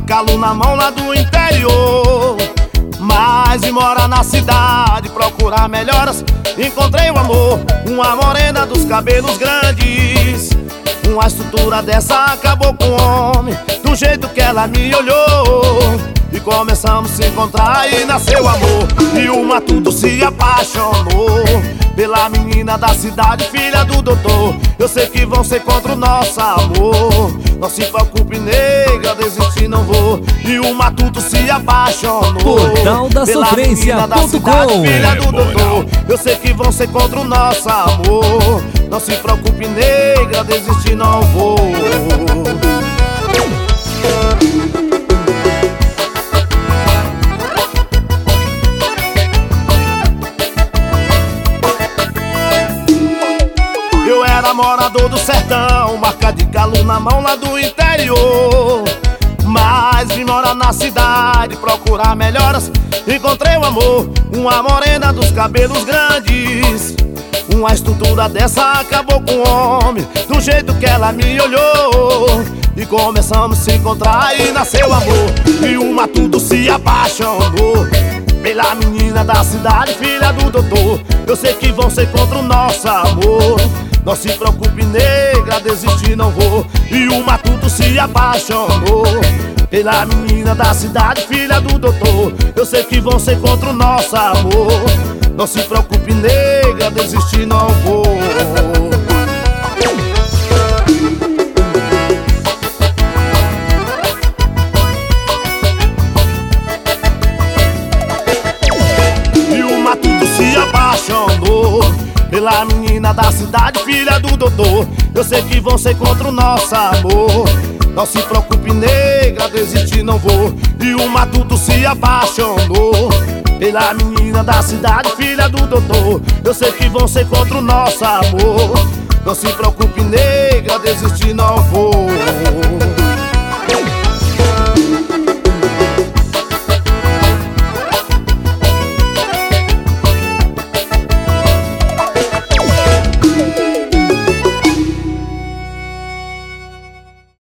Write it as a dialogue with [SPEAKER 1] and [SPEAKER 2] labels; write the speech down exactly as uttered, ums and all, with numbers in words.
[SPEAKER 1] calo na mão lá do interior. Mas vim morar na cidade, procurar melhoras. Encontrei o amor, uma morena dos cabelos grandes. Uma estrutura dessa acabou com o homem, do jeito que ela me olhou. E começamos a se encontrar e nasceu amor. E o matuto se apaixonou pela menina da cidade, filha do doutor. Eu sei que vão ser contra o nosso amor. Não se preocupe, negra, desistir não vou. E o matuto se apaixonou
[SPEAKER 2] Portal da
[SPEAKER 1] pela
[SPEAKER 2] Sofrência
[SPEAKER 1] menina da cidade, filha do doutor. Eu sei que vão ser contra o nosso amor. Não se preocupe, negra, desistir não vou. Eu era morador do sertão, marca de calo na mão lá do interior. Mas vim morar na cidade, procurar melhoras. Encontrei o amor, uma morena dos cabelos grandes. Uma estrutura dessa acabou com o homem, do jeito que ela me olhou. E começamos a se encontrar e nasceu amor. E o matuto se apaixonou pela menina da cidade, filha do doutor. Eu sei que vão ser contra o nosso amor. Não se preocupe, negra, desistir não vou. E o matuto se apaixonou pela menina da cidade, filha do doutor. Eu sei que vão ser contra o nosso amor. Não se preocupe, negra, desistir não vou. E o matuto se apaixonou pela menina da cidade, filha do doutor. Eu sei que vão ser contra o nosso amor. Não se preocupe, negra, desistir não vou. E o matuto se apaixonou pela menina da cidade, filha do doutor. Eu sei que vão ser contra o nosso amor. Não se preocupe, negra, desistir não vou.